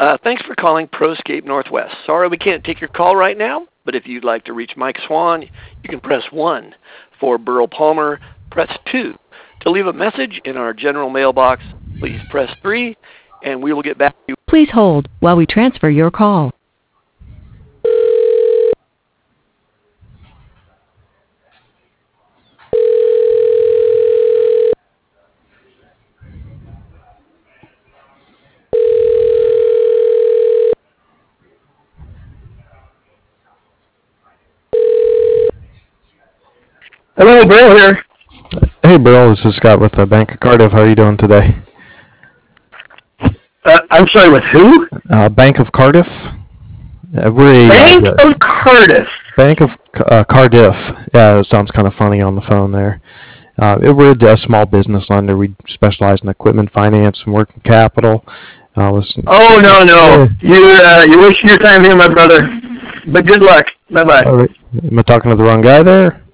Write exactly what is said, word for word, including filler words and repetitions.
Uh, thanks for calling ProScape Northwest. Sorry we can't take your call right now, but if you'd like to reach Mike Swan, you can press one. For Burl Palmer, press two. To leave a message in our general mailbox, please press three, and we will get back to you. Please hold while we transfer your call. Hello, Bill here. Hey, Bill. This is Scott with the Bank of Cardiff. How are you doing today? Uh, I'm sorry, with who? Uh, Bank of Cardiff. Uh, we're a, Bank uh, of Cardiff. Bank of uh, Cardiff. Yeah, it sounds kind of funny on the phone there. Uh, we're a small business lender. We specialize in equipment finance and working capital. Uh, was, oh, no, no. You, uh, you're wasting your time here, my brother. But good luck. Bye-bye. All right. Am I talking to the wrong guy there?